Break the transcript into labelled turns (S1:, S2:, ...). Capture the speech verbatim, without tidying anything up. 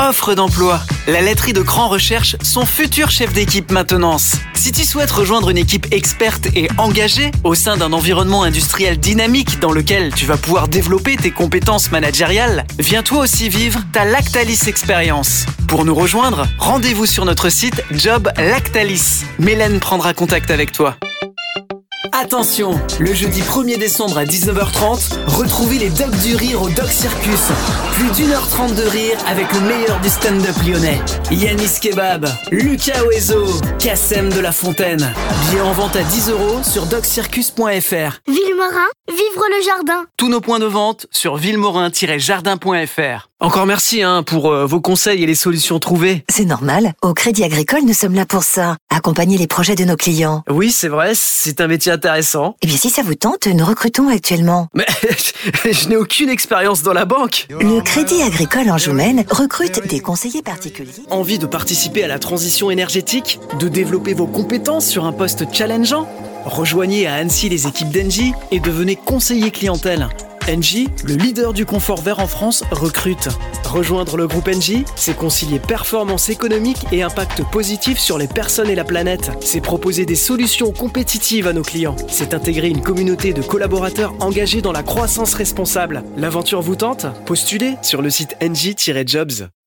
S1: Offre d'emploi. La laiterie de Grand Recherche, son futur chef d'équipe maintenance. Si tu souhaites rejoindre une équipe experte et engagée au sein d'un environnement industriel dynamique dans lequel tu vas pouvoir développer tes compétences managériales, viens toi aussi vivre ta Lactalis expérience. Pour nous rejoindre, rendez-vous sur notre site Job Lactalis. Mélène prendra contact avec toi. Attention, le jeudi premier décembre à dix-neuf heures trente, retrouvez les Docs du Rire au Doc Circus. Plus d'une heure trente de rire avec le meilleur du stand-up lyonnais. Yanis Kebab, Lucas Oezo, Kassem de la Fontaine. Billets en vente à dix euros sur doc circus point f r.
S2: Villemorin, vivre le jardin.
S1: Tous nos points de vente sur villemorin tiret jardin point f r. Encore merci hein, pour euh, vos conseils et les solutions trouvées.
S3: C'est normal. Au Crédit Agricole, nous sommes là pour ça. Accompagner les projets de nos clients.
S1: Oui, c'est vrai, c'est un métier intéressant.
S3: Eh bien, si ça vous tente, nous recrutons actuellement.
S1: Mais je n'ai aucune expérience dans la banque.
S3: Le Crédit Agricole Anjoumen recrute des conseillers particuliers.
S1: Envie de participer à la transition énergétique? De développer vos compétences sur un poste challengeant? Rejoignez à Annecy les équipes d'Engie et devenez conseiller clientèle. Engie, le leader du confort vert en France, recrute. Rejoindre le groupe Engie, c'est concilier performance économique et impact positif sur les personnes et la planète. C'est proposer des solutions compétitives à nos clients. C'est intégrer une communauté de collaborateurs engagés dans la croissance responsable. L'aventure vous tente? Postulez sur le site engie tiret jobs.